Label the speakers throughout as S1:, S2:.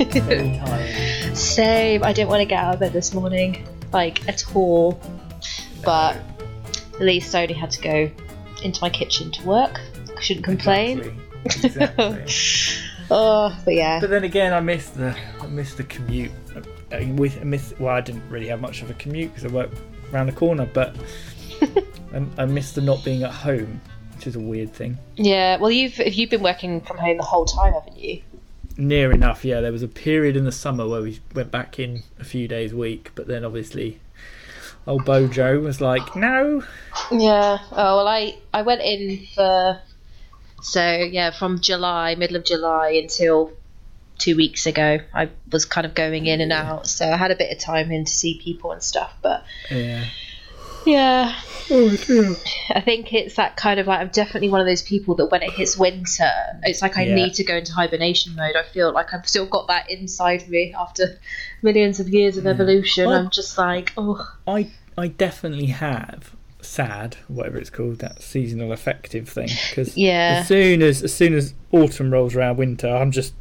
S1: Very tired.
S2: Same. I didn't want to get out of bed this morning, like at all. But at least I only had to go into my kitchen to work. I shouldn't complain.
S1: Exactly.
S2: But yeah.
S1: But then again, I missed the commute. I didn't really have much of a commute because I work around the corner, but I missed the not being at home, which is a weird thing.
S2: Yeah. Well, you've been working from home the whole time, haven't you?
S1: Near enough, yeah. There was a period in the summer where we went back in a few days a week, but then obviously old Bojo was like, no.
S2: Yeah. Oh, well, I went in for... So, yeah, from middle of July until 2 weeks ago, I was kind of going in and out. So I had a bit of time in to see people and stuff, but... Yeah.
S1: Oh, dear.
S2: I think it's that kind of like, I'm definitely one of those people that when it hits winter, it's like I need to go into hibernation mode. I feel like I've still got that inside me after millions of years of evolution. I'm just like, oh.
S1: I definitely have SAD, whatever it's called, that seasonal affective thing. Because as soon as autumn rolls around, winter, I'm just...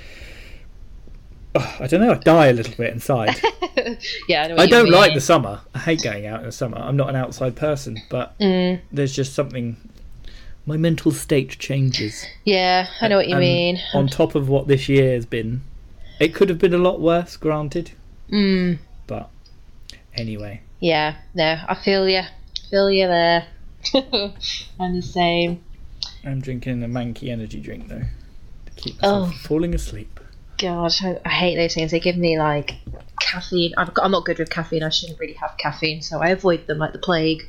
S1: I don't know, I die a little bit inside.
S2: Yeah,
S1: I don't like the summer. I hate going out in the summer. I'm not an outside person, but there's just something... My mental state changes.
S2: Yeah, I know what you mean.
S1: On top of what this year has been, it could have been a lot worse, granted. But anyway.
S2: Yeah, no, I feel you. Feel you there. I'm the same. I'm
S1: drinking a Manky energy drink, though, to keep myself from falling asleep.
S2: God, I hate those things. They give me like caffeine. I'm not good with caffeine. I shouldn't really have caffeine, so I avoid them like the plague.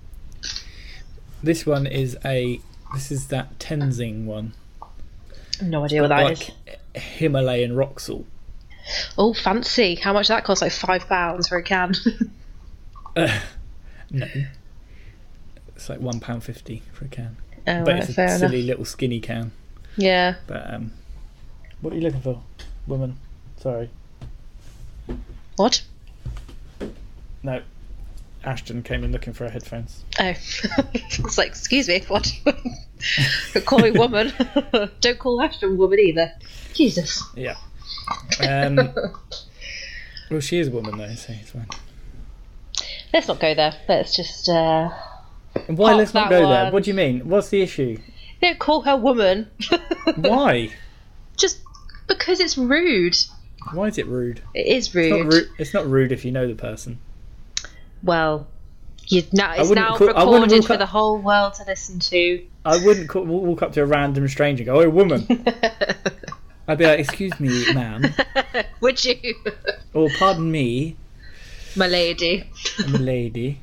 S1: This one is that Tenzing one.
S2: No idea what that is.
S1: Himalayan rock salt.
S2: Oh, fancy! How much that cost? Like £5 for a can.
S1: No, it's like £1.50 for a can.
S2: Oh,
S1: but
S2: right,
S1: it's a silly little skinny can.
S2: Yeah.
S1: But what are you looking for, woman? Sorry.
S2: What?
S1: No, Ashton came in looking for her headphones.
S2: Oh, it's like, excuse me, what? Call me woman. Don't call Ashton woman either. Jesus.
S1: Yeah. Well, she is a woman though, so it's fine.
S2: Let's not go there. Let's just.
S1: Why let's not go there? What do you mean? What's the issue?
S2: Don't call her woman.
S1: Why?
S2: Just because it's rude.
S1: Why is it rude?
S2: It is rude.
S1: It's not rude if you know the person.
S2: Well, it's now recorded for the whole world to listen to.
S1: I wouldn't walk up to a random stranger and go, "Oh, woman." I'd be like, "Excuse me, ma'am."
S2: Would you?
S1: Or pardon me,
S2: my lady.
S1: I'm a lady.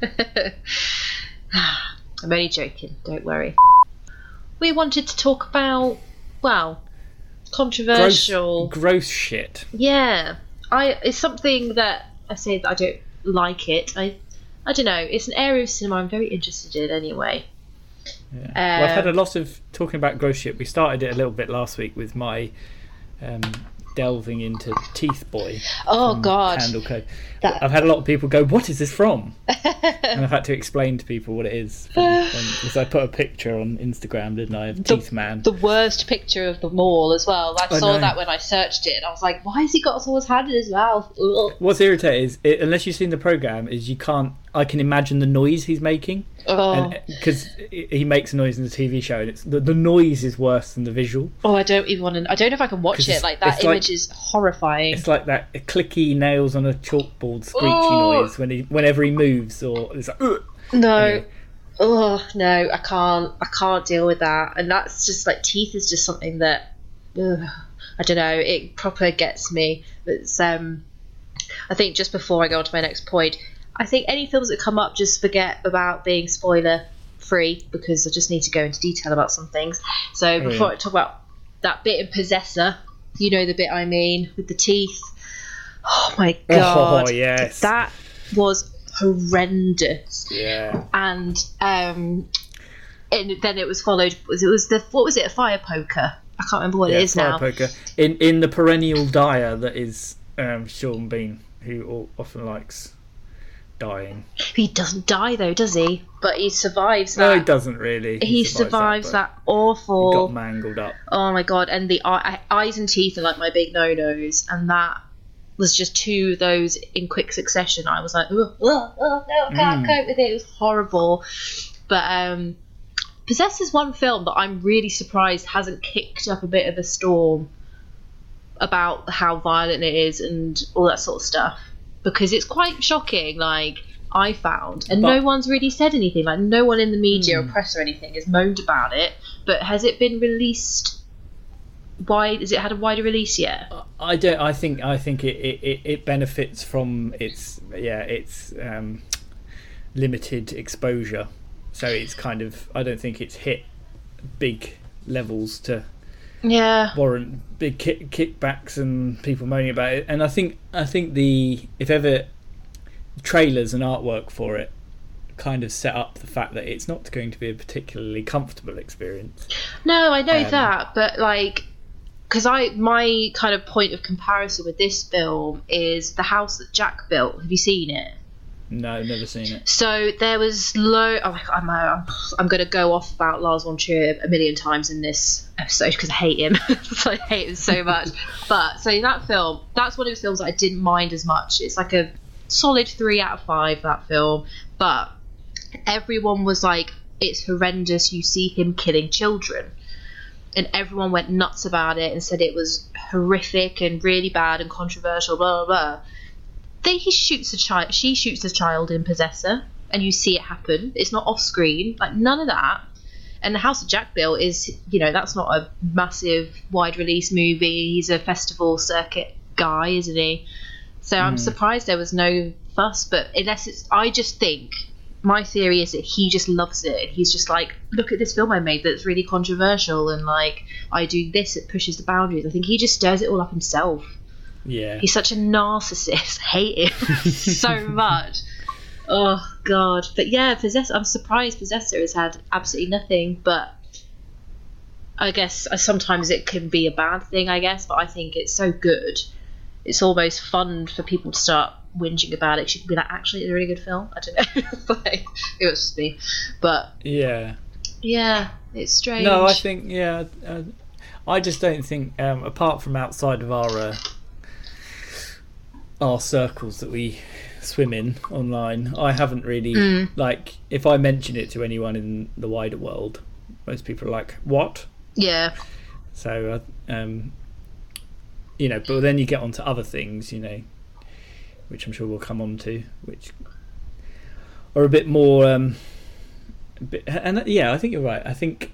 S2: I'm only joking. Don't worry. We wanted to talk about, well, controversial,
S1: gross shit.
S2: Yeah, it's something that I say that I don't like it. I don't know. It's an area of cinema I'm very interested in anyway.
S1: Yeah. Well, I've had a lot of talking about gross shit. We started it a little bit last week with my delving into Teeth Boy.
S2: Oh God!
S1: Candle Code. I've had a lot of people go, "What is this from?" And I've had to explain to people what it is because I put a picture on Instagram, didn't I, of Teeth Man?
S2: The worst picture of them all as well. I saw that when I searched it, and I was like, "Why has he got someone's hand in his mouth?" Ugh.
S1: What's irritating is, unless you've seen the program, is you can't. I can imagine the noise he's making. Because he makes a noise in the TV show, and it's the noise is worse than the visual.
S2: Oh, I don't even want to. I don't know if I can watch it. Like that image is horrifying.
S1: It's like that clicky nails on a chalkboard screechy noise whenever he moves, or it's like
S2: no.
S1: Anyway.
S2: Oh no, I can't deal with that. And that's just like teeth is just something that I don't know. It proper gets me. It's I think just before I go on to my next point. I think any films that come up, just forget about being spoiler free because I just need to go into detail about some things. So before I talk about that bit in Possessor, you know the bit I mean, with the teeth. Oh my God.
S1: Oh, yes.
S2: That was horrendous.
S1: Yeah.
S2: And then it was followed, what was it, a fire poker? I can't remember what it is now.
S1: Fire poker. In the perennial dyer that is Sean Bean, who often likes dying.
S2: He doesn't die though, does he? But he survives that.
S1: No, he doesn't really.
S2: He survives that awful.
S1: He got mangled up.
S2: Oh my god! And the eyes and teeth are like my big no-nos, and that was just two of those in quick succession. I was like, oh no, I can't cope with it. It was horrible. But Possessor's one film that I'm really surprised hasn't kicked up a bit of a storm about how violent it is and all that sort of stuff, because it's quite shocking, like, I found, and no one's really said anything. Like, no one in the media or press or anything has moaned about it. But has it been released wide? Has it had a wider release yet?
S1: I don't. I think it benefits from its limited exposure. So it's kind of, I don't think it's hit big levels to warrant big kickbacks and people moaning about it. And I think if ever trailers and artwork for it kind of set up the fact that it's not going to be a particularly comfortable experience.
S2: No, I know that, but like, because my kind of point of comparison with this film is The House That Jack Built. Have you seen it?
S1: No, never seen it.
S2: So there was I'm going to go off about Lars von Trier a million times in this episode because I hate him. So I hate him so much. But so that film, that's one of the films that I didn't mind as much. It's like a solid 3 out of 5, that film. But everyone was like, it's horrendous. You see him killing children. And everyone went nuts about it and said it was horrific and really bad and controversial, blah, blah, blah. She shoots a child in Possessor, and you see it happen. It's not off screen, like none of that. And The House of Jack Built is, that's not a massive wide release movie. He's a festival circuit guy, isn't he? So I'm surprised there was no fuss. But I just think my theory is that he just loves it. He's just like, look at this film I made that's really controversial, and like I do this, it pushes the boundaries. I think he just stirs it all up himself.
S1: Yeah,
S2: he's such a narcissist. Hate him so much. Oh god. But yeah, Possessor, I'm surprised Possessor has had absolutely nothing, but I guess sometimes it can be a bad thing, I guess, but I think it's so good, it's almost fun for people to start whinging about it. She can be like, actually it's a really good film. I don't know. Like, it was just me. But yeah, it's strange.
S1: No, I think I just don't think apart from outside of our circles that we swim in online, I haven't really like, if I mention it to anyone in the wider world, most people are like, what?
S2: Yeah.
S1: So but then you get onto other things, which I'm sure we'll come on to, which are a bit more and I think you're right. I think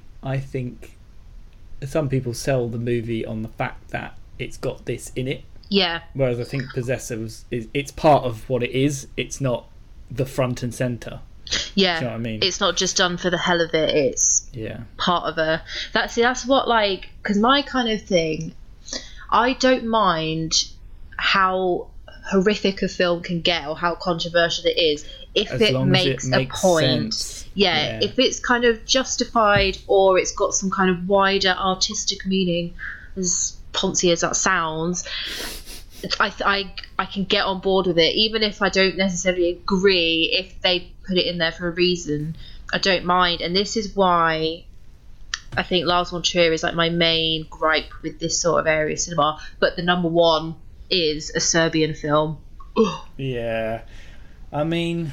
S1: some people sell the movie on the fact that it's got this in it.
S2: Yeah.
S1: Whereas I think Possessor it's part of what it is. It's not the front and centre.
S2: Yeah.
S1: Do you know what I mean?
S2: It's not just done for the hell of it. It's part of a. That's what, like, because my kind of thing, I don't mind how horrific a film can get or how controversial it is if it makes a point. Sense. Yeah, if it's kind of justified or it's got some kind of wider artistic meaning, as poncy as that sounds, I can get on board with it, even if I don't necessarily agree. If they put it in there for a reason, I don't mind. And this is why I think Lars von Trier is like my main gripe with this sort of area of cinema. But the number one is a Serbian film.
S1: Yeah, I mean,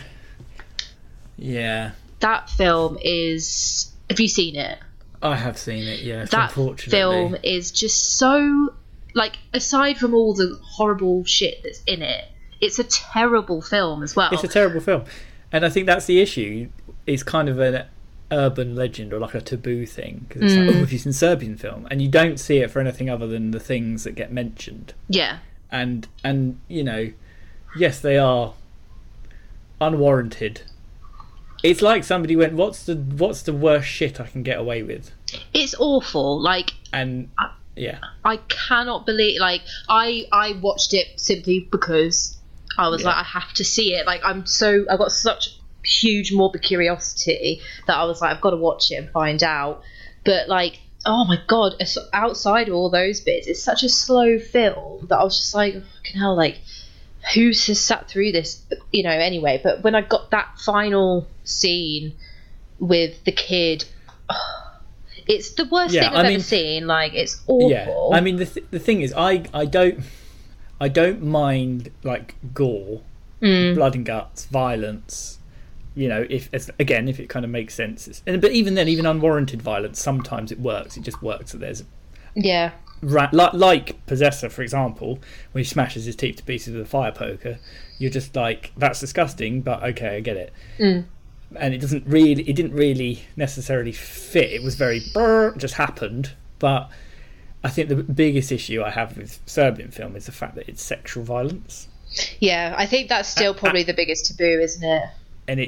S2: that film is. Have you seen it?
S1: I have seen it. Yes,
S2: that film is just so, like, aside from all the horrible shit that's in it, it's a terrible film as well.
S1: It's a terrible film, and I think that's the issue. It's kind of an urban legend or like a taboo thing, because it's like, if it's a Serbian film, and you don't see it for anything other than the things that get mentioned.
S2: Yeah,
S1: and yes, they are unwarranted. It's like somebody went, what's the worst shit I can get away with? It's awful. Like, and I cannot believe, like, I watched it simply because I was like, I have to see it. Like, I've got such huge morbid curiosity that I was like, I've got to watch it and find out. But like, oh my god, outside of all those bits, it's such a slow film that I was just like, fucking hell, like,
S2: who's sat through this, anyway. But when I got that final scene with the kid, it's the worst thing I've ever seen. Like, it's awful.
S1: Yeah, I mean, the thing is, I don't mind, like, gore, blood and guts, violence. If it kind of makes sense. But even then, even unwarranted violence, sometimes it works. It just works. So there's like Possessor, for example, when he smashes his teeth to pieces with a fire poker. You're just like, that's disgusting, but okay, I get it. And it didn't really necessarily fit. It was very just happened. But I think the biggest issue I have with Serbian film is the fact that it's sexual violence.
S2: Yeah, I think that's still probably the biggest taboo, isn't it?
S1: And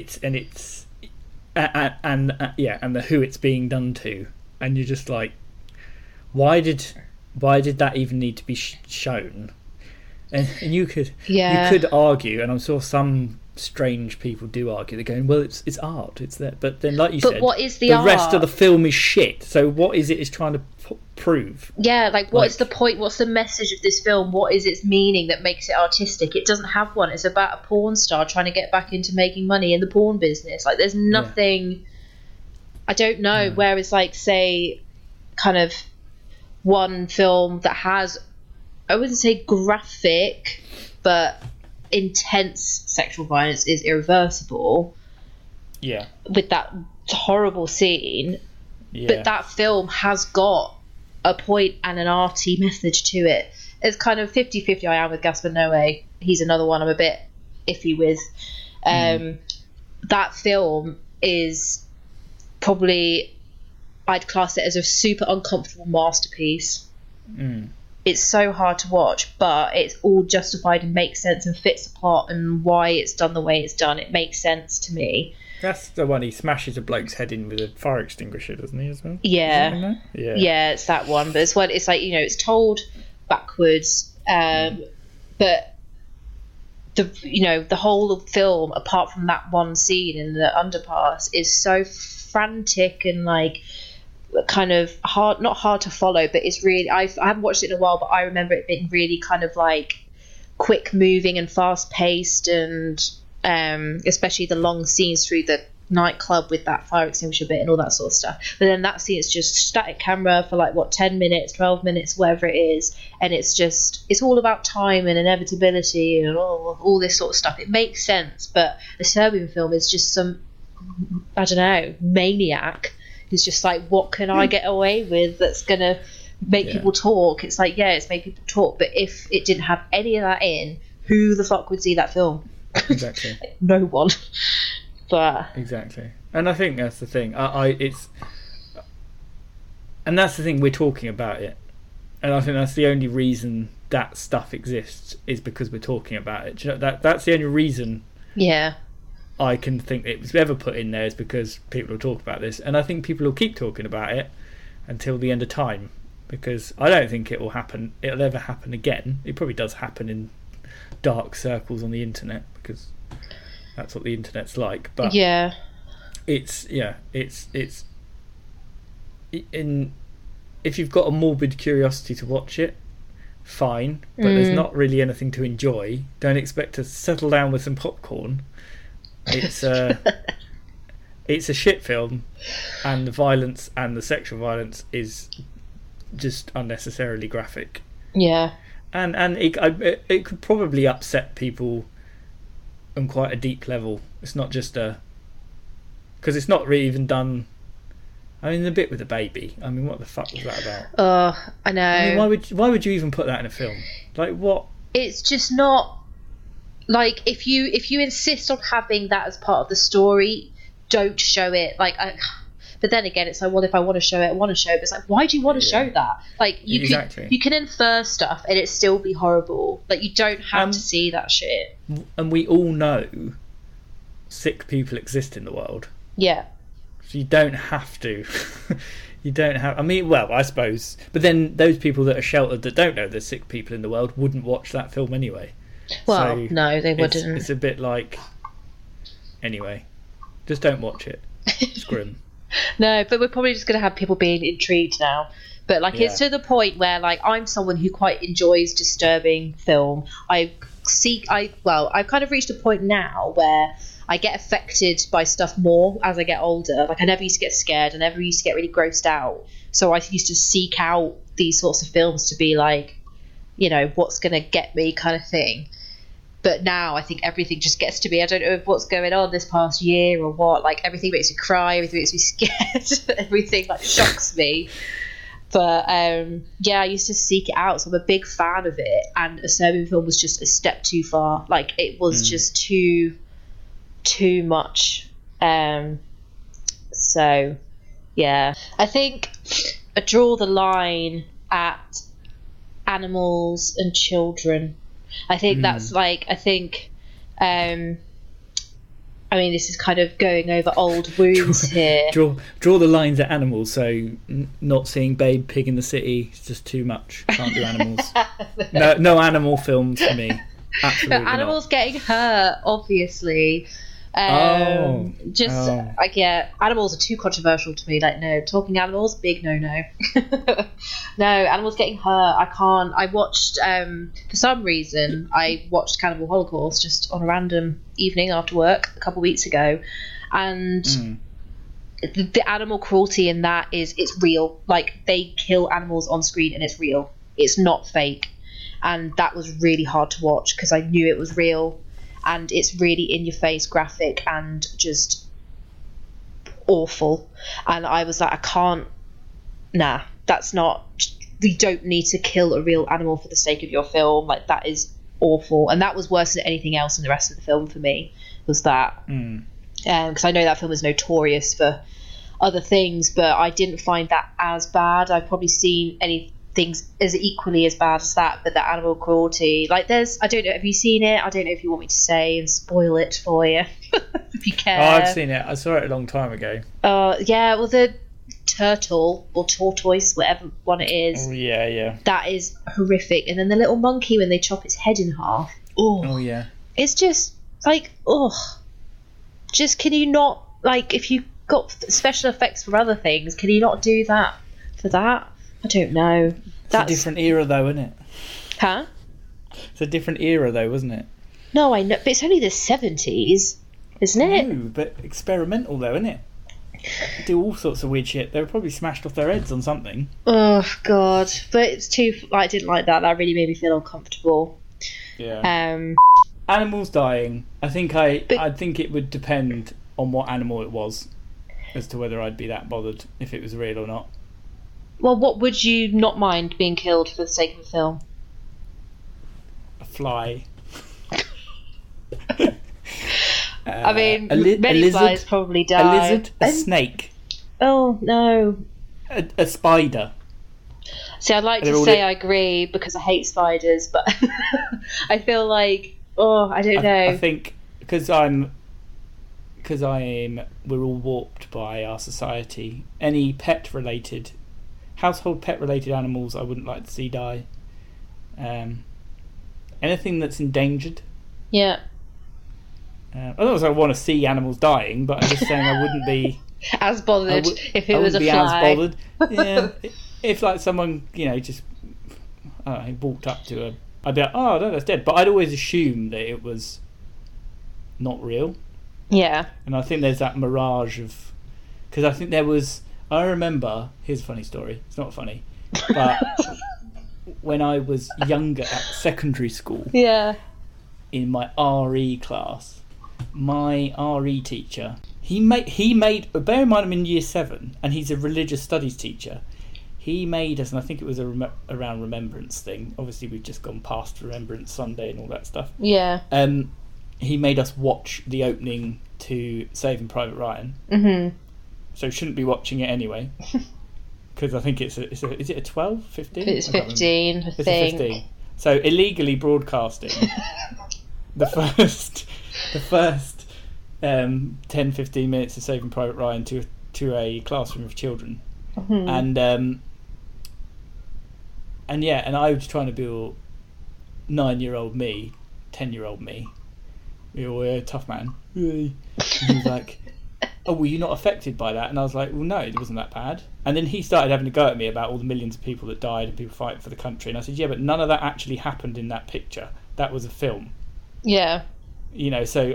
S1: the who it's being done to, and you're just like, why did that even need to be shown? And you could argue, and I'm sure some strange people do argue. They're going, well, it's art, it's there. But then, like you said,
S2: what is the art?
S1: Rest of the film is shit. So what is it it's trying to prove?
S2: Yeah, like, what is the point? What's the message of this film? What is its meaning that makes it artistic? It doesn't have one. It's about a porn star trying to get back into making money in the porn business. Like, there's nothing. I don't know. Whereas, like, say, kind of one film that has, I wouldn't say graphic, but intense sexual violence is Irreversible.
S1: Yeah.
S2: With that horrible scene. Yeah. But that film has got a point and an arty message to it. It's kind of 50-50 I am with Gaspar Noé. He's another one I'm a bit iffy with. That film is probably, I'd class it as a super uncomfortable masterpiece. It's so hard to watch, but it's all justified and makes sense and fits the plot and why it's done the way it's done. It makes sense to me.
S1: That's the one he smashes a bloke's head in with a fire extinguisher, doesn't he, as well?
S2: Yeah. Yeah, it's that one. But it's like, it's told backwards. But the whole film, apart from that one scene in the underpass, is so frantic and like kind of hard, not hard to follow, but it's really, I haven't watched it in a while, but I remember it being really kind of like quick moving and fast paced, and especially the long scenes through the nightclub with that fire extinguisher bit and all that sort of stuff. But then that scene, it's just static camera for like 10 minutes, 12 minutes, whatever it is, and it's all about time and inevitability and all this sort of stuff. It makes sense, but the Serbian film is just some, I don't know, maniac who's just like, what can I get away with that's gonna make people talk? It's like, it's made people talk, but if it didn't have any of that in, who the fuck would see that film?
S1: Exactly.
S2: No one. But
S1: exactly, and I think that's the thing. And that's the thing, we're talking about it, and I think that's the only reason that stuff exists is because we're talking about it. Do you know, that's the only reason.
S2: Yeah.
S1: I can think it was ever put in there is because people will talk about this, and I think people will keep talking about it until the end of time, because I don't think it'll ever happen again. It probably does happen in dark circles on the internet because that's what the internet's like, but if you've got a morbid curiosity to watch it, fine, but there's not really anything to enjoy. Don't expect to settle down with some popcorn. It's a shit film, and the violence and the sexual violence is just unnecessarily graphic.
S2: Yeah,
S1: and it could probably upset people on quite a deep level. It's not just because it's not really even done. I mean, the bit with the baby. I mean, what the fuck was that about?
S2: Oh, I know.
S1: I mean, why would you even put that in a film? Like, what?
S2: It's just not. Like, if you insist on having that as part of the story, don't show it. But then again, it's like, well, if I want to show it, I want to show it. But it's like, why do you want to show that? Like, you can infer stuff and it still be horrible. Like, you don't have to see that shit.
S1: And we all know sick people exist in the world.
S2: Yeah.
S1: So you don't have to. You don't have. I mean, well, I suppose. But then those people that are sheltered that don't know there's sick people in the world wouldn't watch that film anyway.
S2: Well, so no, they wouldn't.
S1: It's a bit like, anyway, just don't watch it. It's grim.
S2: No, but we're probably just going to have people being intrigued now. But it's to the point where I'm someone who quite enjoys disturbing film. I I've kind of reached a point now where I get affected by stuff more as I get older. Like I never used to get scared, I never used to get really grossed out. So I used to seek out these sorts of films to be like, what's going to get me kind of thing. But now I think everything just gets to me. I don't know what's going on this past year or what. Like everything makes me cry, everything makes me scared, everything like shocks me. But I used to seek it out, so I'm a big fan of it. And A Serbian Film was just a step too far. Like it was just too much. So yeah, I think I draw the line at animals and children. I think that's like, this is kind of going over old wounds here.
S3: Draw the lines at animals, so not seeing Babe Pig in the City is just too much. Can't do animals. No animal films for me. Absolutely
S2: animals
S3: not.
S2: Getting hurt, obviously. Animals are too controversial to me. Like, no, talking animals, big no. No, animals getting hurt, I can't. I watched for some reason I watched Cannibal Holocaust just on a random evening after work a couple of weeks ago, and the animal cruelty in that it's real. Like they kill animals on screen and it's real, it's not fake. And that was really hard to watch because I knew it was real. And it's really in your face, graphic, and just awful. And I was like, that's not. We don't need to kill a real animal for the sake of your film. Like that is awful, and that was worse than anything else in the rest of the film for me. Was that because I know that film is notorious for other things, but I didn't find that as bad. I've probably seen things as equally as bad as that, but the animal cruelty, like I don't know, have you seen it? I don't know if you want me to say and spoil it for you if you care.
S3: I've seen it. I saw it a long time ago.
S2: Well, the turtle or tortoise, whatever one it is, that is horrific. And then the little monkey when they chop its head in half, it's just like, just can you not, like, if you got special effects for other things, can you not do that for that? I don't know.
S3: That's a different era, though, isn't it?
S2: Huh?
S3: It's a different era, though, wasn't it?
S2: No, I know, but it's only the 70s, isn't it?
S3: No, but experimental, though, isn't it? Do all sorts of weird shit. They were probably smashed off their heads on something.
S2: Oh God! But it's too. I didn't like that. That really made me feel uncomfortable.
S3: Yeah. Animals dying. I think it would depend on what animal it was, as to whether I'd be that bothered if it was real or not.
S2: Well, what would you not mind being killed for the sake of a film?
S3: A fly.
S2: I mean, many flies probably die.
S3: A lizard, a snake.
S2: Oh no.
S3: A spider.
S2: See, I'd like to say I agree because I hate spiders, but I feel like I don't know.
S3: I think because we're all warped by our society. Any household pet related animals I wouldn't like to see die. Anything that's endangered.
S2: Yeah.
S3: Otherwise, I want to see animals dying, but I'm just saying I wouldn't be
S2: as bothered if it was a fly.
S3: As bothered. Yeah, if like someone just walked up to a, I'd be like, oh no, that's dead. But I'd always assume that it was not real.
S2: Yeah.
S3: And I think there's that mirage of, because I think there was. I remember. Here's a funny story. It's not funny, but when I was younger at secondary school.
S2: Yeah.
S3: In my RE class. My RE teacher, he made bear in mind I'm in year 7 and he's a religious studies teacher. He made us, and I think it was around Remembrance thing. Obviously we've just gone past Remembrance Sunday and all that stuff.
S2: Yeah.
S3: He made us watch the opening to Saving Private Ryan.
S2: Mm-hmm.
S3: So shouldn't be watching it anyway. Because I think is it a 12, 15?
S2: It's 15, I think.
S3: It's a 15. So illegally broadcasting the first 10-15 minutes of Saving Private Ryan to a classroom of children. Mm-hmm. And I was trying to be 9-year-old me, 10-year-old me. You're tough man. And he was like, oh, were you not affected by that? And I was like, well, no, it wasn't that bad. And then he started having a go at me about all the millions of people that died and people fighting for the country. And I said, yeah, but none of that actually happened in that picture. That was a film.
S2: Yeah.
S3: So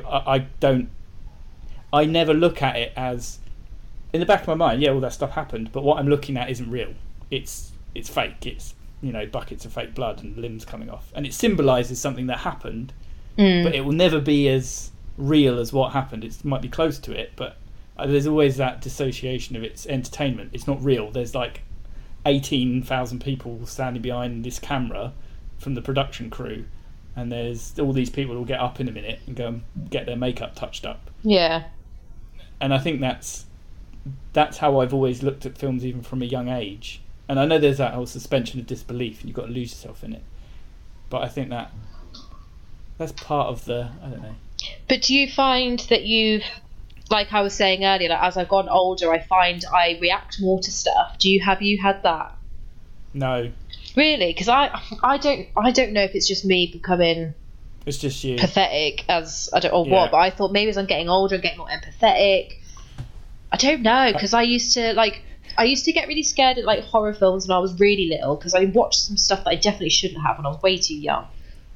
S3: I never look at it as, in the back of my mind, yeah, all that stuff happened, but what I'm looking at isn't real. It's fake. It's, buckets of fake blood and limbs coming off. And it symbolises something that happened, but it will never be as real as what happened. It might be close to it, but there's always that dissociation of its entertainment. It's not real. There's like 18,000 people standing behind this camera from the production crew, and there's all these people who will get up in a minute and go and get their makeup touched up.
S2: Yeah.
S3: And I think that's how I've always looked at films, even from a young age. And I know there's that whole suspension of disbelief, and you've got to lose yourself in it. But I think that's part of the, I don't know.
S2: But do you find that you've, like I was saying earlier, like as I've gotten older, I find I react more to stuff. Have you had that?
S3: No.
S2: Really? Because I don't know if it's just me becoming.
S3: It's just you.
S2: Pathetic, as I don't know what, but I thought maybe as I'm getting older, I'm getting more empathetic. I don't know, because I used to get really scared at like horror films when I was really little, because I watched some stuff that I definitely shouldn't have when I was way too young.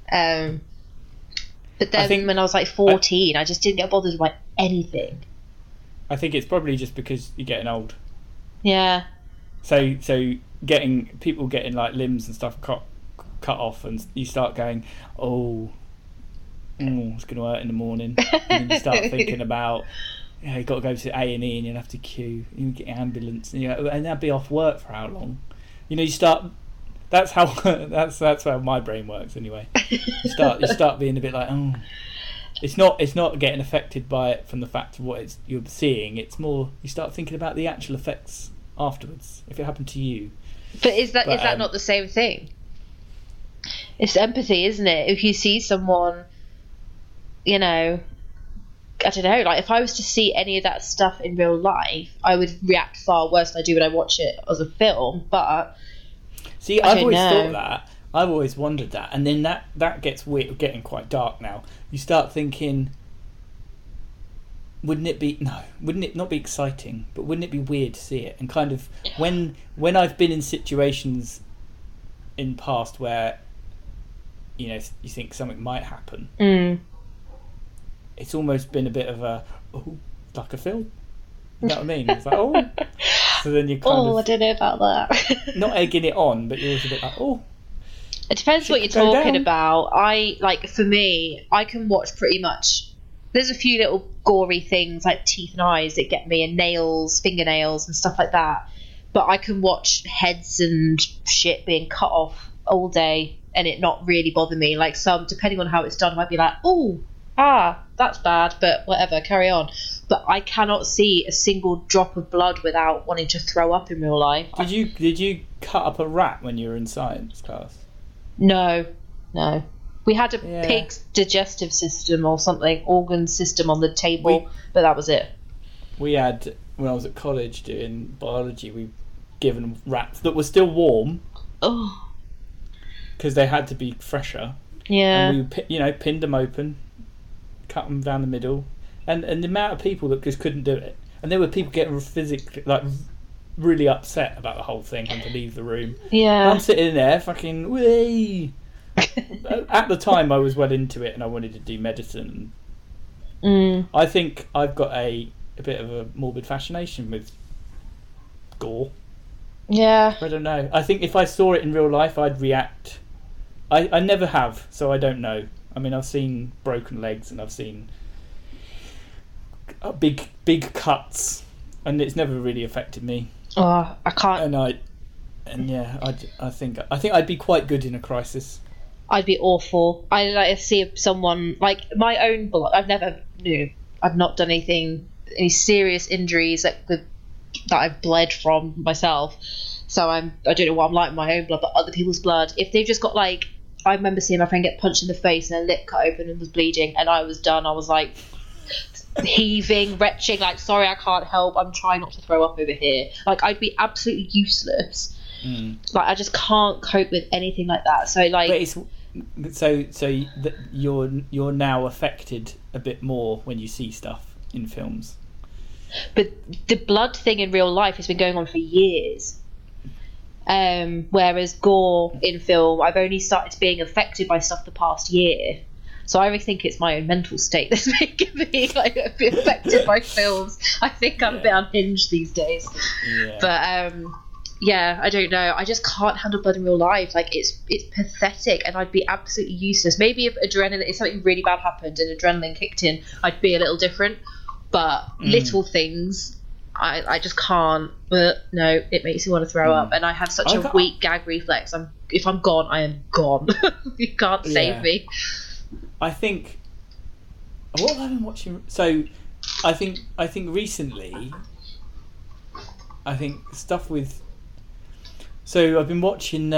S2: But then when I was like 14, I just didn't get bothered by anything.
S3: I think it's probably just because you're getting old.
S2: Yeah.
S3: So people getting like limbs and stuff cut off, and you start going, it's going to hurt in the morning. And then you start thinking about, you've got to go to A&E and you'll have to queue. You get an ambulance, and that'll be off work for how long? You start. That's how that's how my brain works anyway. You start being a bit like, it's not getting affected by it from the fact of what you're seeing. It's more you start thinking about the actual effects afterwards if it happened to you.
S2: But is that not the same thing? It's empathy, isn't it? If you see someone, I don't know, like if I was to see any of that stuff in real life, I would react far worse than I do when I watch it as a film. But
S3: see, I've always thought that. I've always wondered that, and then that gets weird, getting quite dark now. You start thinking, wouldn't it not be exciting, but wouldn't it be weird to see it? And kind of when I've been in situations in past where you think something might happen, it's almost been a bit of a like a film. You know what I mean? It's like so then you kind of
S2: I don't know about that.
S3: Not egging it on, but you're also a bit like
S2: It depends what you're talking about. For me, I can watch pretty much. There's a few little gory things like teeth and eyes that get me, and nails, fingernails, and stuff like that. But I can watch heads and shit being cut off all day, and it not really bother me. Like depending on how it's done, I might be like, that's bad, but whatever, carry on. But I cannot see a single drop of blood without wanting to throw up in real life.
S3: Did you cut up a rat when you were in science class?
S2: No. We had a pig's digestive system or something, organ system on the table, but that was it.
S3: We had, when I was at college doing biology, we given rats that were still warm.
S2: Oh.
S3: Because they had to be fresher.
S2: Yeah.
S3: And we, pinned them open, cut them down the middle, and the amount of people that just couldn't do it. And there were people getting physically, really upset about the whole thing, having to leave the room.
S2: Yeah.
S3: I'm sitting there fucking, whee! At the time I was well into it and I wanted to do medicine. I think I've got a bit of a morbid fascination with gore.
S2: Yeah.
S3: I don't know. I think if I saw it in real life I'd react. I never have, so I don't know. I mean, I've seen broken legs and I've seen big cuts, and it's never really affected me.
S2: Oh, I can't.
S3: I think I'd be quite good in a crisis.
S2: I'd be awful. I like to see someone like my own blood. I've not done any serious injuries that I've bled from myself. So I don't know what I'm like with my own blood, but other people's blood. If they've just got I remember seeing my friend get punched in the face and her lip cut open and was bleeding, and I was done. I was like heaving, retching, like, sorry, I can't help. I'm trying not to throw up over here. Like, I'd be absolutely useless. Like, I just can't cope with anything like that. So like,
S3: but you're now affected a bit more when you see stuff in films.
S2: But the blood thing in real life has been going on for years. Whereas gore in film, I've only started being affected by stuff the past year. So I think it's my own mental state that's making me like be affected by films. I think I'm a bit unhinged these days. Yeah. But yeah, I don't know. I just can't handle blood in real life. Like it's pathetic, and I'd be absolutely useless. Maybe if something really bad happened and adrenaline kicked in, I'd be a little different. But little things, I just can't. But no, it makes me want to throw up, and I have such a weak gag reflex. If I'm gone, I am gone. You can't save me.
S3: I think. What have I been watching? So, I think recently. I think stuff with. So I've been watching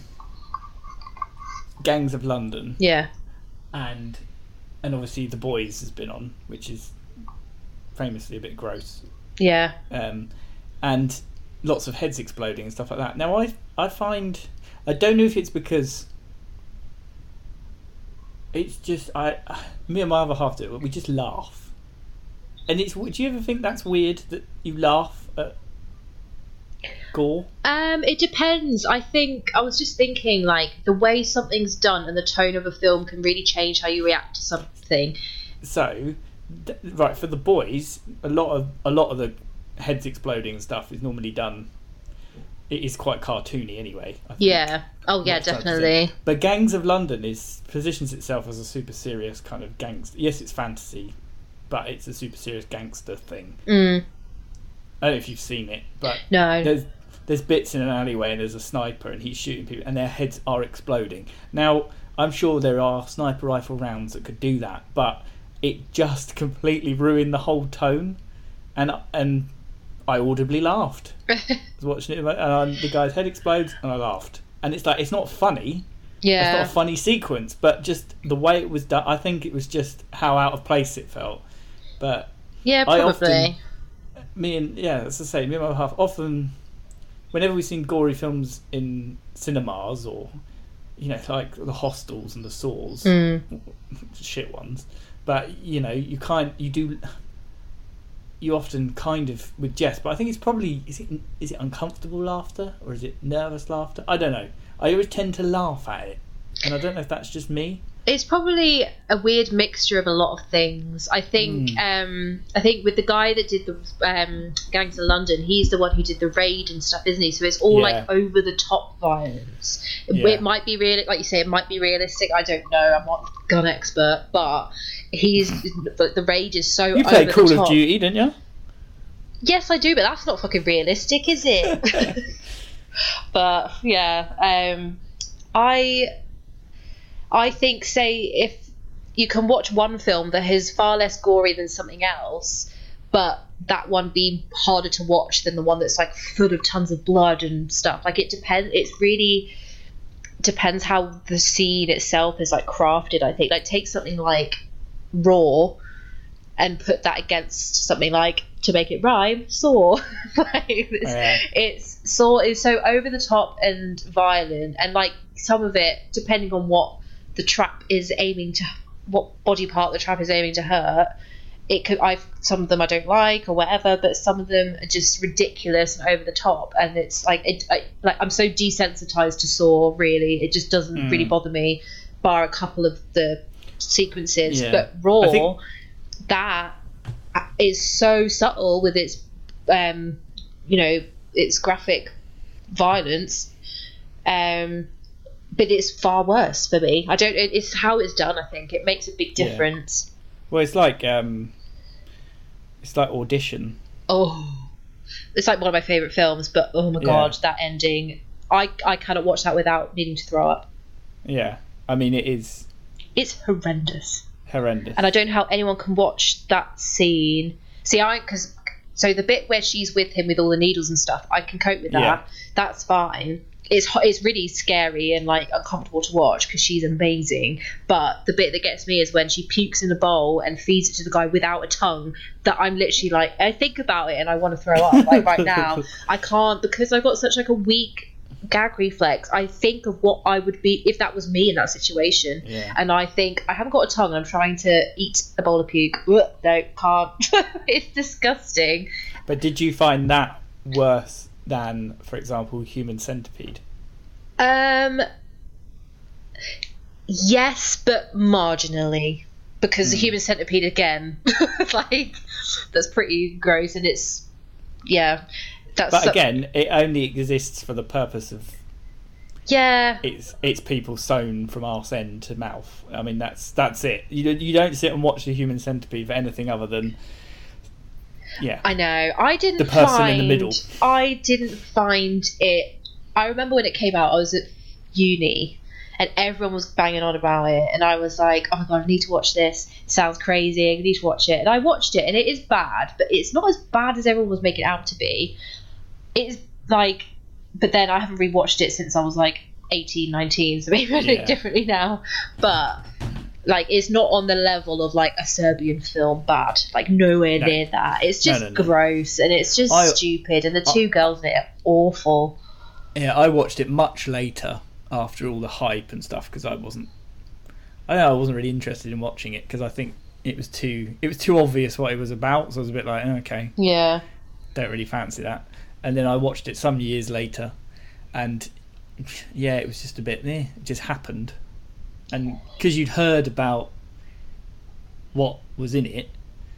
S3: Gangs of London.
S2: Yeah.
S3: And obviously The Boys has been on, which is famously a bit gross.
S2: Yeah.
S3: And lots of heads exploding and stuff like that. Now I find, I don't know if it's because it's just me and my other half do it, but we just laugh. And do you ever think that's weird that you laugh at gore?
S2: It depends. I think I was just thinking, like, the way something's done and the tone of a film can really change how you react to something.
S3: So, right, for The Boys, a lot of the heads exploding stuff is normally done. It is quite cartoony anyway, I think.
S2: Yeah. Oh yeah, definitely.
S3: But Gangs of London positions itself as a super serious kind of gangster. Yes, it's fantasy, but it's a super serious gangster thing. I don't know if you've seen it, but
S2: no.
S3: There's bits in an alleyway and there's a sniper and he's shooting people and their heads are exploding. Now, I'm sure there are sniper rifle rounds that could do that, but it just completely ruined the whole tone, and I audibly laughed. I was watching it and the guy's head explodes and I laughed. And it's like, it's not funny.
S2: Yeah.
S3: It's not a funny sequence, but just the way it was done, I think it was just how out of place it felt. But
S2: yeah, probably.
S3: Me and my half often, whenever we've seen gory films in cinemas or, like the Hostels and the Saws, shit ones, but you often kind of with jest, but I think it's probably is it uncomfortable laughter or is it nervous laughter? I don't know. I always tend to laugh at it, and I don't know if that's just me.
S2: It's probably a weird mixture of a lot of things. I think with the guy that did the Gangs of London, he's the one who did the Raid and stuff, isn't he? So it's all like over the top violence. Yeah. It might be real, like you say, it might be realistic. I don't know. I'm not a gun expert, but the Raid is so.
S3: You played Call of Duty, didn't you?
S2: Yes, I do, but that's not fucking realistic, is it? But yeah, I think, say, if you can watch one film that is far less gory than something else, but that one be harder to watch than the one that's like full of tons of blood and stuff. Like, it depends. It really depends how the scene itself is like crafted. I think, like, take something like Raw and put that against something like, to make it rhyme, Saw. Saw is so over the top and violent, and like some of it, depending on what the trap is aiming to, what body part the trap is aiming to hurt, it could. Some of them I don't like or whatever, but some of them are just ridiculous and over the top, and it's like I'm so desensitized to Saw. Really, it just doesn't really bother me, bar a couple of the sequences. Yeah. But Raw, that is so subtle with its, its graphic violence. But it's far worse for me. It's how it's done. I think it makes a big difference.
S3: Yeah. Well, it's like Audition.
S2: Oh, it's like one of my favourite films. But oh my god, that ending! I cannot watch that without needing to throw up.
S3: Yeah, I mean it is.
S2: It's horrendous.
S3: Horrendous.
S2: And I don't know how anyone can watch that scene. So the bit where she's with him with all the needles and stuff, I can cope with that. Yeah. That's fine. It's really scary and like uncomfortable to watch because she's amazing. But the bit that gets me is when she pukes in a bowl and feeds it to the guy without a tongue. That I'm literally like, I think about it and I want to throw up. Like right now, I can't, because I've got such like a weak gag reflex. I think of what I would be if that was me in that situation, and I think I haven't got a tongue and I'm trying to eat a bowl of puke. No, can't. It's disgusting.
S3: But did you find that worse than, for example, Human Centipede?
S2: Yes, but marginally. Because the Human Centipede, again, like, that's pretty gross, and it's... Yeah.
S3: But again, it only exists for the purpose of...
S2: Yeah.
S3: It's people sewn from arse end to mouth. I mean, that's it. You don't sit and watch the Human Centipede for anything other than... Yeah.
S2: I know. The
S3: person in the middle.
S2: I didn't find it... I remember when it came out, I was at uni... and everyone was banging on about it, and I was like, oh my god, I need to watch this. It sounds crazy, I need to watch it. And I watched it, and it is bad, but it's not as bad as everyone was making it out to be. It's like, but then I haven't rewatched it since I was like 18, 19, so maybe I think differently now. But like, it's not on the level of like a Serbian film bad, like nowhere near that. It's just gross, and it's just stupid, and the two girls in it are awful.
S3: Yeah, I watched it much later, after all the hype and stuff, because I wasn't really interested in watching it, because I think it was too obvious what it was about, so I was a bit like, okay, don't really fancy that. And then I watched it some years later, and yeah, it was just a bit it just happened. And because you'd heard about what was in it,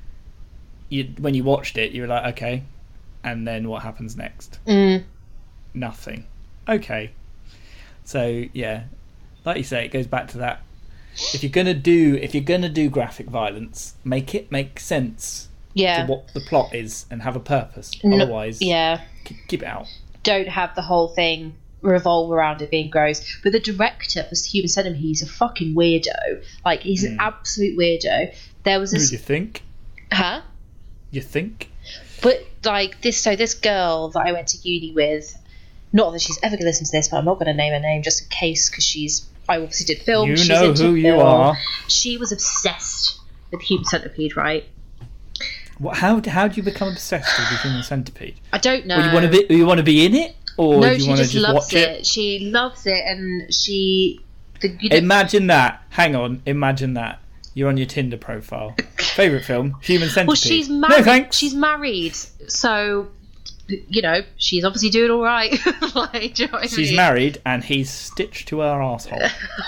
S3: when you watched it, you were like, okay, and then what happens next? Nothing. Okay. So yeah, like you say, it goes back to that. If you're gonna do graphic violence, make it make sense to what the plot is and have a purpose. Otherwise, keep it out.
S2: Don't have the whole thing revolve around it being gross. But the director for Human Centipede, he's a fucking weirdo. Like, he's an absolute weirdo. There was this.
S3: Who do you think?
S2: Huh?
S3: You think?
S2: But like this girl that I went to uni with. Not that she's ever going to listen to this, but I'm not going to name her name just in case, because I obviously did film.
S3: You know who you are.
S2: She was obsessed with Human Centipede, right?
S3: What? How do you become obsessed with the Human Centipede?
S2: I don't know.
S3: Well, you want to be in it, or
S2: no?
S3: Do you
S2: she
S3: want
S2: just
S3: to just
S2: loves
S3: watch
S2: it. She loves it, and she.
S3: Imagine that. Hang on. Imagine that. You're on your Tinder profile. Favorite film: Human Centipede.
S2: Well, she's married.
S3: No thanks.
S2: She's married, so. You know, she's obviously doing all right. Like, do you know what I
S3: She's
S2: mean?
S3: married, and he's stitched to her arsehole.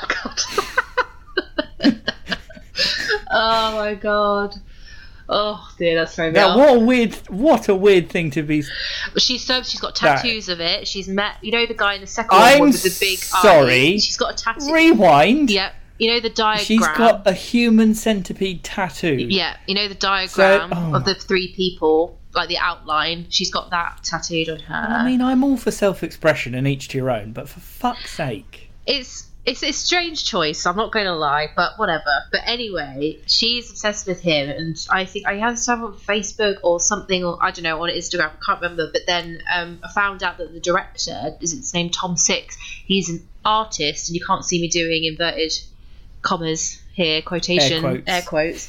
S2: Oh god! Oh my god! Oh dear, that's very bad.
S3: Now, what a weird thing to be.
S2: She's got tattoos of it. She's met, you know, the guy in the second one with the big eyes. She's got a tattoo.
S3: Rewind.
S2: Yep. You know the diagram.
S3: She's got a Human Centipede tattoo.
S2: Yeah. You know the diagram of the three people. Like the outline, she's got that tattooed on her.
S3: I mean, I'm all for self-expression and each to your own, but for fuck's sake,
S2: it's a strange choice. I'm not going to lie, but whatever. But anyway, she's obsessed with him, and I think I have to have on Facebook or something, or I don't know, on Instagram. I can't remember. But then I found out that the director is named Tom Six. He's an artist, and you can't see me doing inverted commas here, quotation, air quotes.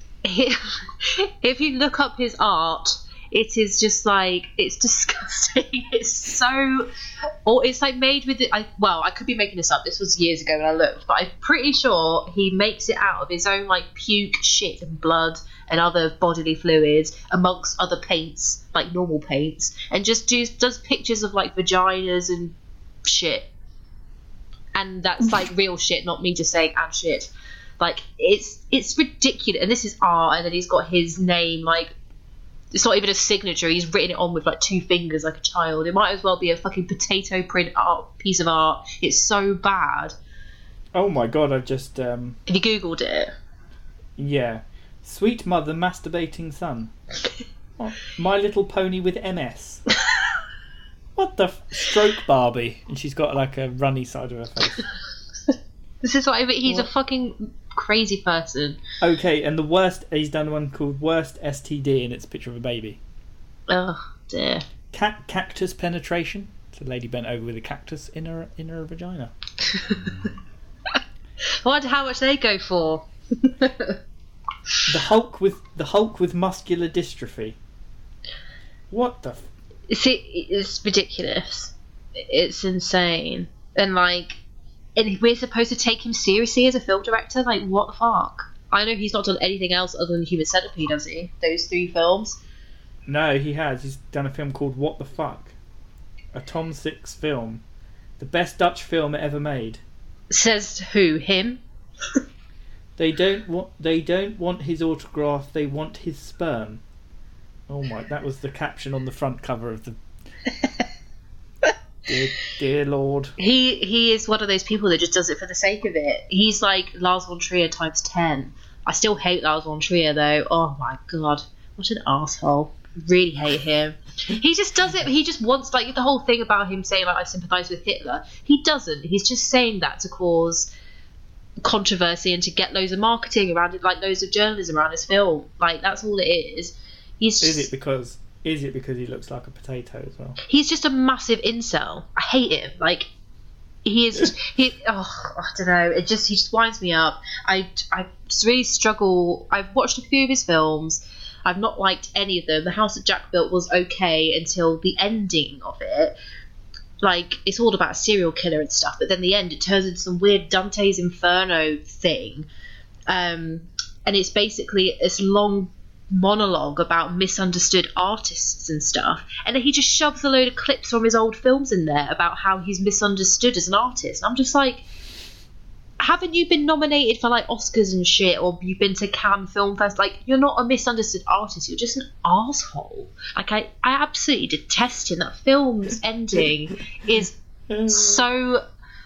S2: If you look up his art. It is just like, it's disgusting. It's so, or it's like made with I could be making this up. This was years ago when I looked, but I'm pretty sure he makes it out of his own like puke, shit, and blood and other bodily fluids amongst other paints, like normal paints, and just does pictures of like vaginas and shit. And that's like real shit, not me just saying and shit. Like it's ridiculous. And this is art, and then he's got his name like. It's not even a signature. He's written it on with like two fingers like a child. It might as well be a fucking potato print piece of art. It's so bad.
S3: Oh my god, I've just...
S2: Have you Googled it?
S3: Yeah. Sweet mother masturbating son. My Little Pony with MS. What the... Stroke Barbie. And she's got like a runny side of her face.
S2: This is what he's a fucking... crazy person.
S3: Okay, and the worst, he's done one called Worst STD, and it's a picture of a baby.
S2: Oh dear.
S3: Cactus penetration. It's a lady bent over with a cactus in her vagina.
S2: I wonder how much they go for.
S3: The Hulk with muscular dystrophy. What the?
S2: See, it's ridiculous. It's insane, and like. And we're supposed to take him seriously as a film director? Like, what the fuck? I know he's not done anything else other than Human Centipede, has he? Those 3 films?
S3: No, he has. He's done a film called What the Fuck? A Tom Six film. The best Dutch film ever made.
S2: Says who? Him?
S3: They don't want his autograph. They want his sperm. Oh my! That was the caption on the front cover of the. Dear Lord.
S2: He is one of those people that just does it for the sake of it. He's like Lars von Trier times 10. I still hate Lars von Trier though. Oh my god, what an asshole! Really hate him. He just does it. He just wants, like, the whole thing about him saying like I sympathise with Hitler. He doesn't. He's just saying that to cause controversy and to get loads of marketing around it, like loads of journalism around his film. Like, that's all it is.
S3: Is it because he looks like a potato as well?
S2: He's just a massive incel. I hate him. Like, he is. I don't know. He just winds me up. I really struggle. I've watched a few of his films. I've not liked any of them. The House that Jack Built was okay until the ending of it. Like, it's all about a serial killer and stuff, but then the end, it turns into some weird Dante's Inferno thing. And it's basically this long monologue about misunderstood artists and stuff. And then he just shoves a load of clips from his old films in there about how he's misunderstood as an artist. And I'm just like, haven't you been nominated for like Oscars and shit, or you've been to Cannes Film Fest? Like, you're not a misunderstood artist, you're just an asshole. Like, I absolutely detest him. That film's ending is so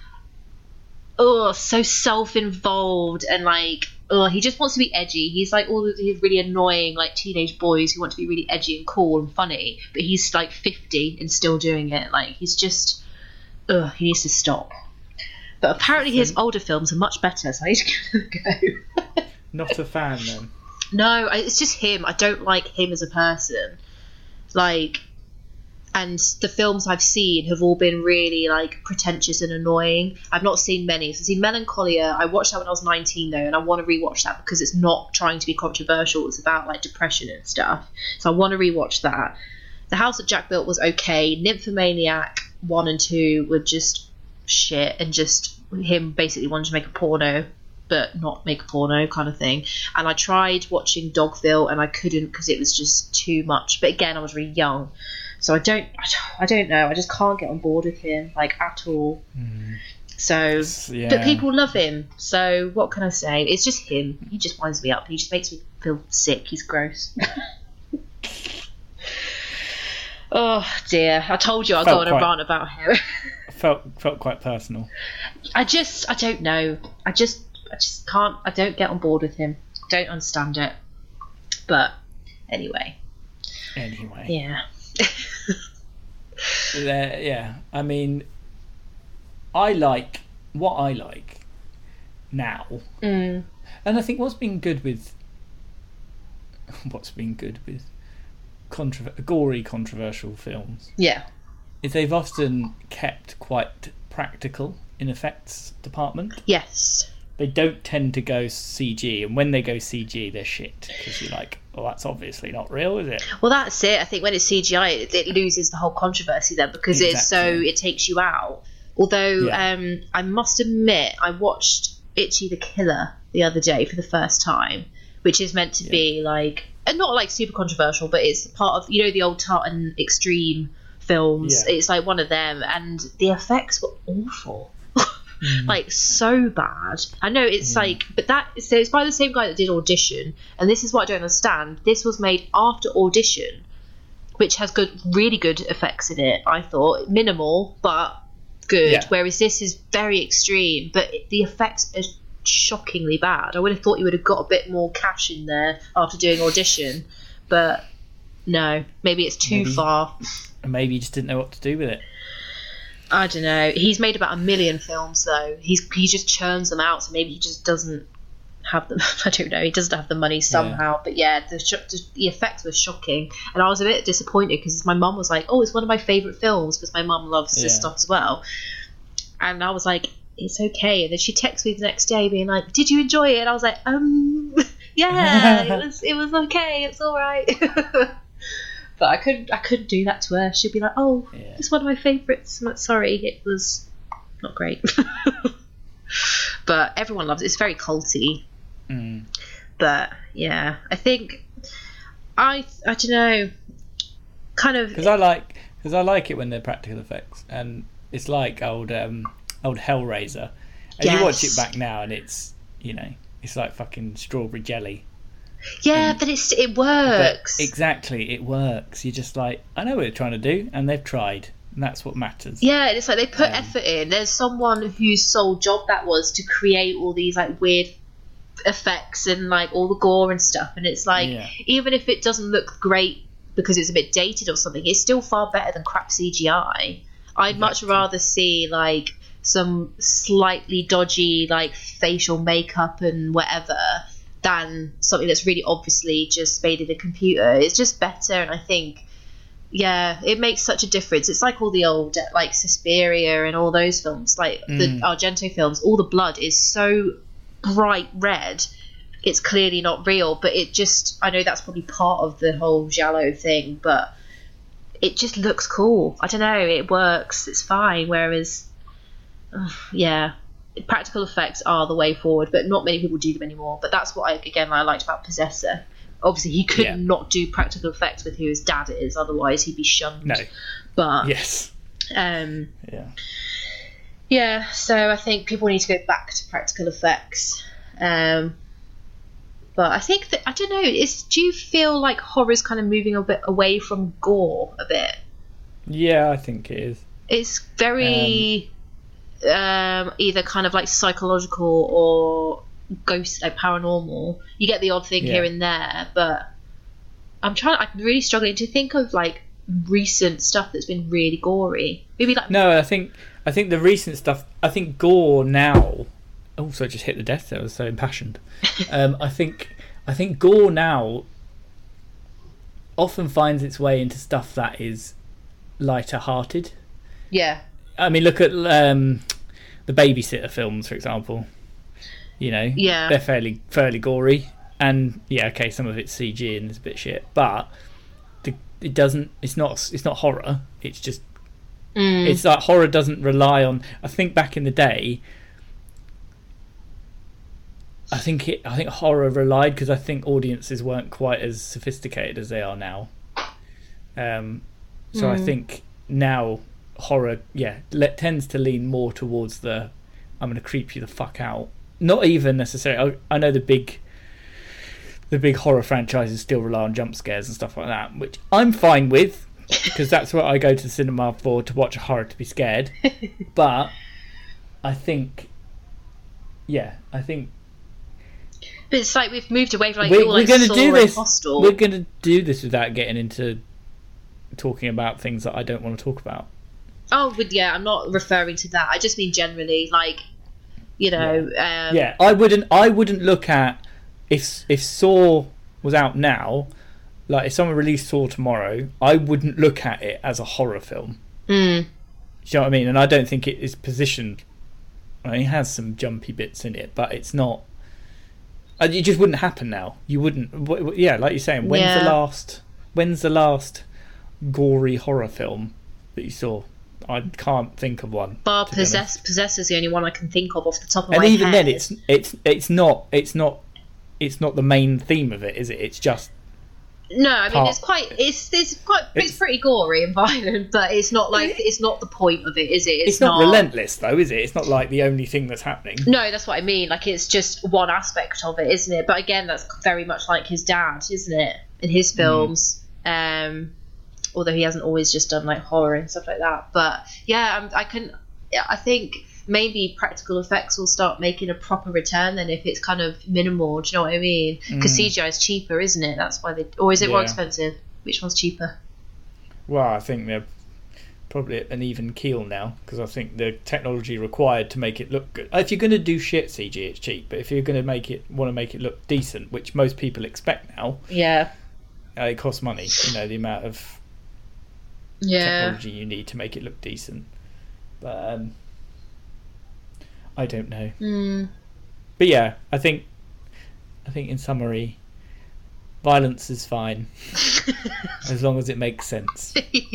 S2: self-involved, and like, he just wants to be edgy. He's like all of these really annoying like teenage boys who want to be really edgy and cool and funny, but he's like 50 and still doing it. Like, he's just he needs to stop. But apparently his older films are much better, so I need to give it a go.
S3: Not a fan, then?
S2: No, it's just him. I don't like him as a person. Like, and the films I've seen have all been really, like, pretentious and annoying. I've not seen many. So I've seen Melancholia. I watched that when I was 19, though, and I want to rewatch that because it's not trying to be controversial. It's about, like, depression and stuff. So I want to rewatch that. The House that Jack Built was okay. Nymphomaniac 1 and 2 were just shit, and just him basically wanted to make a porno but not make a porno kind of thing. And I tried watching Dogville and I couldn't because it was just too much, but again, I was really young, so I don't know, I just can't get on board with him, like, at all. So yeah. But people love him, so what can I say? It's just him. He just winds me up. He just makes me feel sick. He's gross. Oh dear, I told you I'll go on a rant about him.
S3: Felt quite personal.
S2: I don't know. I just can't. I don't get on board with him. Don't understand it. But anyway. Yeah.
S3: Yeah. I mean, I like what I like now, and I think what's been good with gory, controversial films.
S2: Yeah.
S3: Is they've often kept quite practical in effects department.
S2: Yes.
S3: They don't tend to go CG, and when they go CG, they're shit, because you're like, well, that's obviously not real, is it?
S2: Well, that's it. I think when it's CGI, it loses the whole controversy then, because it takes you out. Although, I must admit, I watched Itchy the Killer the other day for the first time, which is meant to be like, not like super controversial, but it's part of, the old Tartan Extreme films. It's like one of them, and the effects were awful. Like, so bad. I know it's like, but so it's by the same guy that did Audition, and this is what I don't understand. This was made after Audition, which has really good effects in it. I thought minimal but good, whereas this is very extreme, but the effects are shockingly bad. I would have thought you would have got a bit more cash in there after doing Audition, but no, maybe it's too far.
S3: Maybe you just didn't know what to do with it.
S2: I don't know. He's made about 1 million films though. He just churns them out, so maybe he just doesn't have them. I don't know. He doesn't have the money somehow. But yeah, the effects were shocking, and I was a bit disappointed because my mum was like, "Oh, it's one of my favourite films," because my mum loves this stuff as well. And I was like, "It's okay." And then she texted me the next day, being like, "Did you enjoy it?" And I was like, yeah, it was okay. It's all right." But I couldn't do that to her. She'd be like, "Oh, it's one of my favourites." I'm like, "Sorry, it was not great." But everyone loves it. It's very culty. But yeah, I think I don't know, kind of,
S3: because I like it when they're practical effects, and it's like old Hellraiser, And you watch it back now, and it's, you know, it's like fucking strawberry jelly.
S2: Yeah, but it works.
S3: But exactly, it works. You're just like, I know what they're trying to do, and they've tried, and that's what matters.
S2: Yeah, it's like they put effort in. There's someone whose sole job that was to create all these like weird effects and like all the gore and stuff. And it's like, even if it doesn't look great because it's a bit dated or something, it's still far better than crap CGI. I'd much rather see like some slightly dodgy like facial makeup and whatever than something that's really obviously just made in a computer. It's just better, and I think it makes such a difference. It's like all the old like Suspiria and all those films, like the Argento films. All the blood is so bright red, it's clearly not real, but it just, I know that's probably part of the whole giallo thing, but it just looks cool. I don't know, it works, it's fine. Whereas practical effects are the way forward, but not many people do them anymore. But that's what I liked about Possessor. Obviously he could not do practical effects with who his dad is, otherwise he'd be shunned.
S3: No.
S2: But so I think people need to go back to practical effects. But I think that, I don't know, do you feel like horror's kind of moving a bit away from gore a bit?
S3: Yeah, I think it is.
S2: It's very either kind of like psychological or ghost, like paranormal. You get the odd thing here and there, but I'm really struggling to think of like recent stuff that's been really gory. Maybe like
S3: I think the recent stuff, I think gore now. Also, just hit the death there. I was so impassioned. I think gore now often finds its way into stuff that is lighter-hearted.
S2: Yeah.
S3: I mean, look at the Babysitter films, for example. You know, they're fairly gory, and some of it's CG and it's a bit shit, but it's not horror. It's just it's like horror doesn't rely on. I think back in the day, I think horror relied, because I think audiences weren't quite as sophisticated as they are now. So I think now horror tends to lean more towards the I'm going to creep you the fuck out. Not even necessarily. I know the big horror franchises still rely on jump scares and stuff like that, which I'm fine with, because that's what I go to the cinema for, to watch a horror, to be scared. But I think
S2: but it's like we've moved away from like
S3: we're going to do this.
S2: Hostel.
S3: We're going to do this without getting into talking about things that I don't want to talk about.
S2: Oh, but I'm not referring to that. I just mean generally, like, you know.
S3: I wouldn't look at if Saw was out now, like if someone released Saw tomorrow, I wouldn't look at it as a horror film. Do you know what I mean? And I don't think it is positioned. I mean, it has some jumpy bits in it, but it's not. It just wouldn't happen now. You wouldn't. Yeah, like you're saying. When's the last gory horror film that you saw? I can't think of one.
S2: Bar Possessor's the only one I can think of off the top of my
S3: head. And even then, it's not the main theme of it, is it? It's just.
S2: No, I mean it's pretty gory and violent, but it's not like it's not the point of it, is it?
S3: It's not relentless though, is it? It's not like the only thing that's happening.
S2: No, that's what I mean. Like it's just one aspect of it, isn't it? But again, that's very much like his dad, isn't it? In his films, although he hasn't always just done like horror and stuff like that. But I think maybe practical effects will start making a proper return then if it's kind of minimal. Do you know what I mean? Because CGI is cheaper, isn't it? That's why or is it more expensive? Which one's cheaper?
S3: Well, I think they're probably at an even keel now, because I think the technology required to make it look good. If you're going to do shit CG, it's cheap. But if you're going to want to make it look decent, which most people expect now, it costs money. You know, the amount of technology you need to make it look decent. But I don't know. But yeah, I think in summary, violence is fine as long as it makes sense.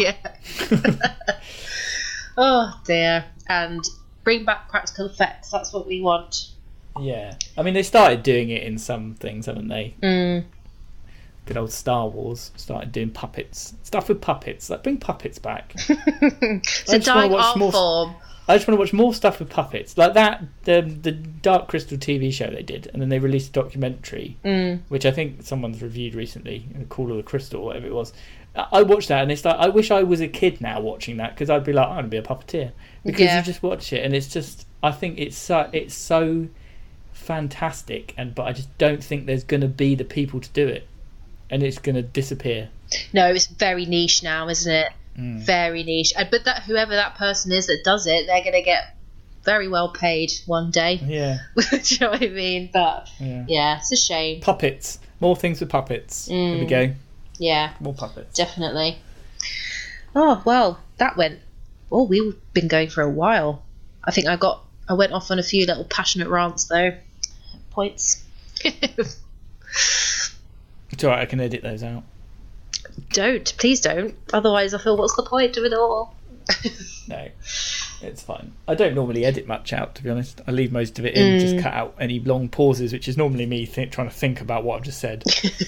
S2: Oh dear. And bring back practical effects. That's what we want.
S3: Yeah. I mean, they started doing it in some things, haven't they? Good old Star Wars started doing stuff with puppets. Like, bring puppets back.
S2: It's a dying art form.
S3: I just want to watch more stuff with puppets like that. The Dark Crystal TV show they did, and then they released a documentary, which I think someone's reviewed recently, Call of the Crystal, or whatever it was. I watched that, and it's like I wish I was a kid now watching that, because I'd be like, I'm gonna be a puppeteer, because you just watch it, and it's just, I think it's so fantastic, but I just don't think there's gonna be the people to do it, and it's gonna disappear.
S2: No, it's very niche now, isn't it? Very niche. But that whoever that person is that does it, they're gonna get very well paid one day.
S3: Yeah.
S2: Do you know what I mean? But yeah, it's a shame.
S3: Puppets, more things with puppets. Here we go.
S2: Yeah,
S3: more puppets.
S2: Definitely. Oh well, that went. Oh, we've been going for a while. I think I went off on a few little passionate rants though. Points.
S3: It's alright, I can edit those out.
S2: Please don't. Otherwise I feel, what's the point of it all?
S3: No, it's fine. I don't normally edit much out, to be honest. I leave most of it in, just cut out any long pauses, which is normally me trying to think about what I've just said.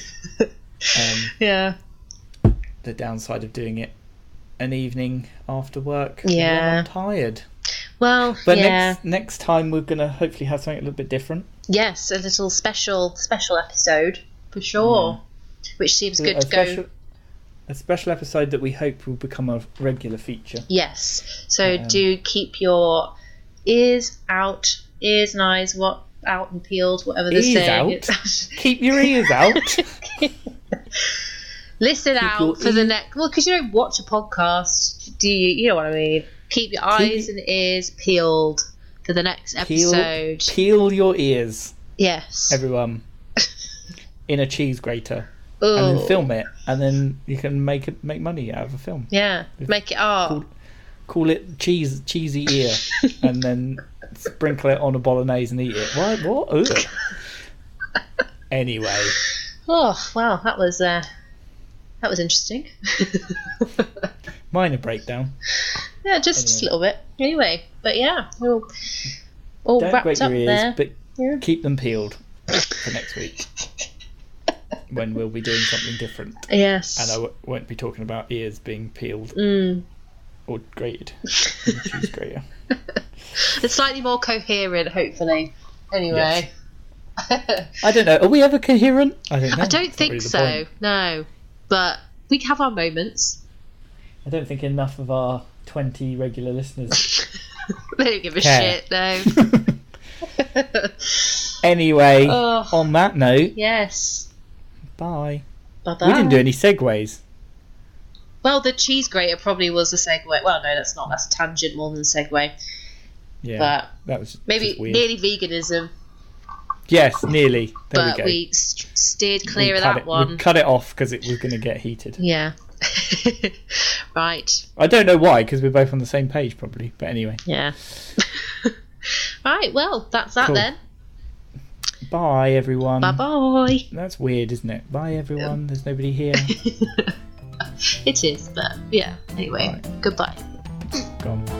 S2: Yeah.
S3: The downside of doing it an evening after work.
S2: Yeah.
S3: I'm tired.
S2: Well,
S3: but next time we're going to hopefully have something a little bit different.
S2: Yes, a little special episode for sure, which seems good to go.
S3: A special episode that we hope will become a regular feature.
S2: Yes. So do keep your ears out, ears and eyes out and peeled, whatever they're saying.
S3: Keep your ears out.
S2: Listen out for the next. Well, because you don't watch a podcast, do you? You know what I mean. Keep your eyes and ears peeled for the next episode.
S3: Peel your ears.
S2: Yes.
S3: Everyone. In a cheese grater.
S2: Ooh.
S3: And then film it, and then you can make money out of a film.
S2: Yeah, make it art.
S3: Call it cheesy ear, and then sprinkle it on a bolognese and eat it. What? Ugh. Anyway.
S2: Oh wow, that was interesting.
S3: Minor breakdown.
S2: Yeah, just a little bit. Anyway, but yeah, we'll all
S3: don't
S2: wrapped
S3: grate
S2: up
S3: your ears,
S2: there.
S3: But keep them peeled for next week. When we'll be doing something different.
S2: Yes.
S3: And I won't be talking about ears being peeled or grated in a cheese grater.
S2: It's slightly more coherent, hopefully. Anyway.
S3: Yes. I don't know. Are we ever coherent? I don't know.
S2: I don't think so. No. But we have our moments.
S3: I don't think enough of our 20 regular listeners
S2: they don't give a shit, no.
S3: Anyway, on that note.
S2: Yes.
S3: Bye.
S2: Bye-bye.
S3: We didn't do any segues.
S2: Well, the cheese grater probably was a segue. Well, no, that's not. That's a tangent more than a segue.
S3: Yeah,
S2: but
S3: that was
S2: maybe
S3: weird.
S2: Nearly veganism.
S3: Yes, nearly. There
S2: but we steered clear of that one.
S3: We cut it off because it was going to get heated.
S2: Yeah. Right.
S3: I don't know why, because we're both on the same page, probably. But anyway.
S2: Yeah. Right. Well, that's that then.
S3: Bye, everyone.
S2: Bye-bye.
S3: That's weird, isn't it? Bye, everyone. There's nobody here.
S2: It is, but yeah. Anyway, Goodbye.
S3: Gone.